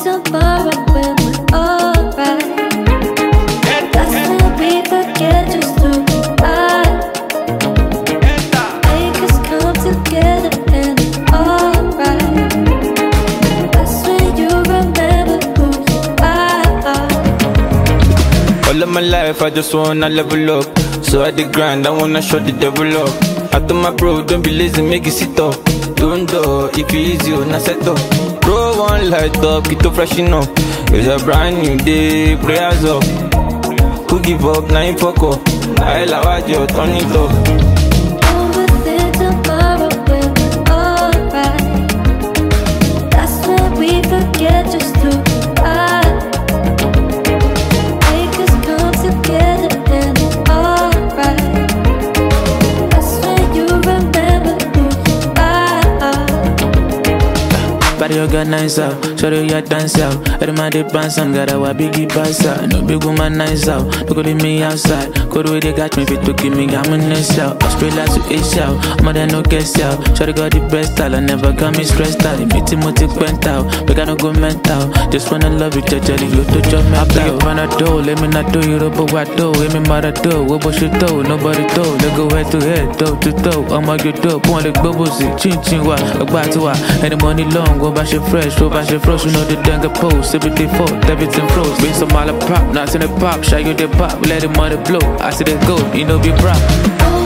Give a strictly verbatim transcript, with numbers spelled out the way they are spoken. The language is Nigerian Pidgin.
tomorrow when we're alright. That's when we forget just to lie. Make us come together and it's alright. That's when you remember who you are. All of my life I just wanna level up. So at the grind I wanna show the devil up. I told my bro don't be lazy, make it sit up. Don't do if you easy on a set up. Bro one light up, keep to freshen up. It's a brand new day, prayers up. Who give up, now you fuck up. I love what you turn it up. Within tomorrow when we're alright. That's when we forget just to lie. Make us come together and it's alright. That's when you remember who you are. Body organizer, show you dance out. Every man they bounce and got our biggie pass out. No big woman nice out, no go leave me outside. Go the way they got me, fit to give me ammunition out. Australia to Asia, mother no guess out. Show got the best style, I never got me stressed out. If it's motive went out, we gotta go mental. Just wanna love you, judge you to jump me up. I wanna do, let me not do you, but what do? Let me mother do, what was you do? Nobody do, let go head to head, toe to toe. I'm a good dope, point like bubbles, chin chin wa, a back to wa. Any money long, go back your fresh, go back your frost, you know the dang post. Everything fault, everything froze. Bring some all a pop, not in the pop, shy you the pop, let the money blow. I see the go, you know be proud.